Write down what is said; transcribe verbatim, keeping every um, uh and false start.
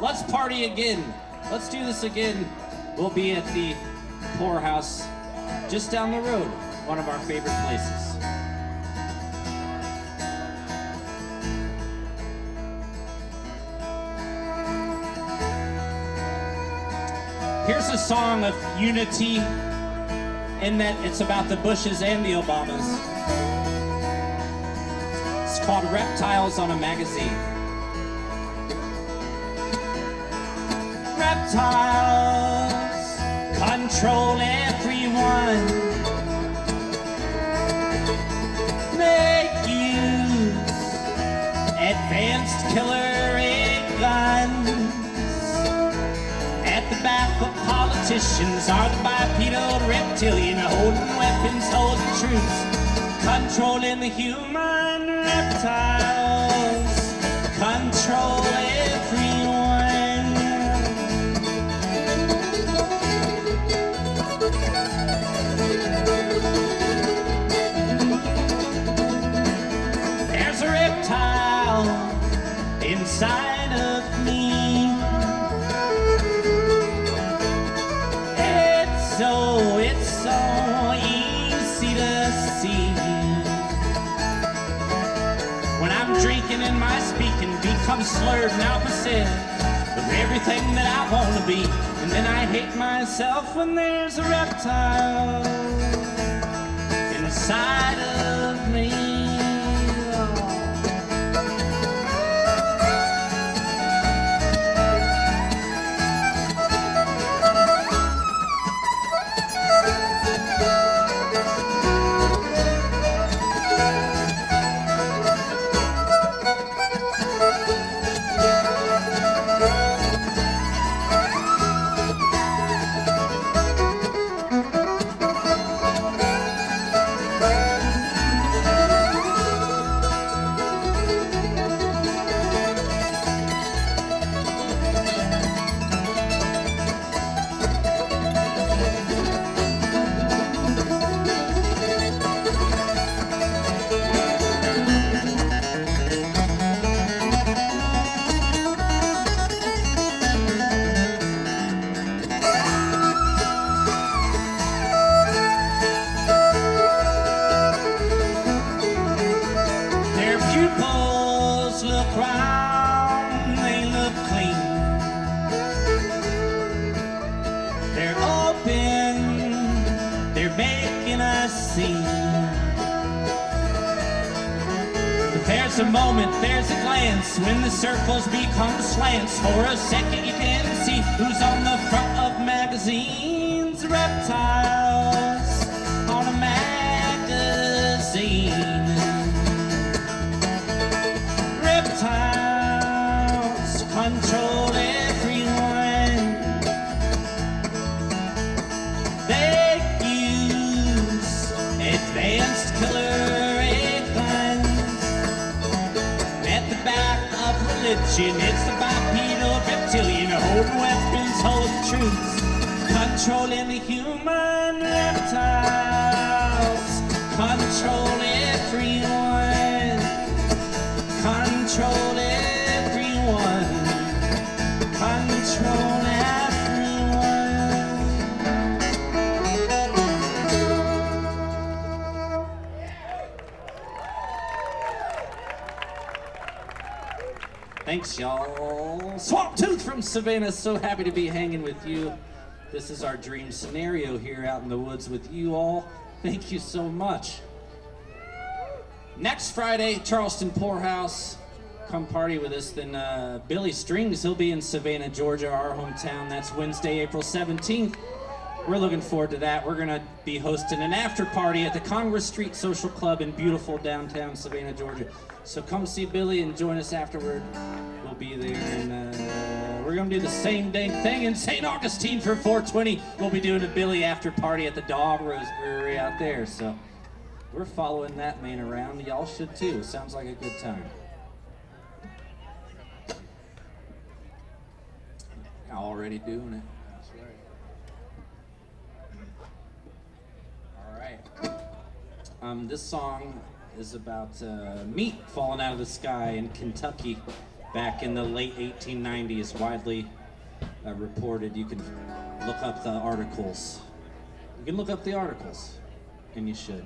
Let's party again. Let's do this again. We'll be at the Poorhouse just down the road, one of our favorite places. Here's a song of unity in that it's about the Bushes and the Obamas. It's called Reptiles on a Magazine. Reptiles control everyone. They use advanced killer guns. At the back of politicians are the bipedal reptilian, holding weapons, holding truths, controlling the human reptiles, control everyone. There's a reptile inside of me. So it's so easy to see. When I'm drinking and my speaking becomes slurred and opposite of everything that I want to be. And then I hate myself when there's a reptile inside of me. There's a moment, there's a glance, when the circles become slants. For a second you can see who's on the front of magazines. Reptiles on a magazine. Reptiles control everyone. They use advanced killer religion. It's the bipedal reptilian, holding weapons, holding truths, controlling the human reptiles, control everyone, control everyone, control Thanks, y'all. Swamp Tooth from Savannah, so happy to be hanging with you. This is our dream scenario here out in the woods with you all. Thank you so much. Next Friday, Charleston Poorhouse. Come party with us. Then uh, Billy Strings, he'll be in Savannah, Georgia, our hometown. That's Wednesday, April seventeenth. We're looking forward to that. We're going to be hosting an after party at the Congress Street Social Club in beautiful downtown Savannah, Georgia. So come see Billy and join us afterward. We'll be there, and uh, we're going to do the same dang thing in Saint Augustine for four twenty. We'll be doing a Billy after party at the Dog Rose Brewery out there. So we're following that man around. Y'all should too. Sounds like a good time. Already doing it. All right. Um, this song is about uh, meat falling out of the sky in Kentucky back in the late eighteen nineties, widely uh, reported. You can look up the articles. You can look up the articles, and you should.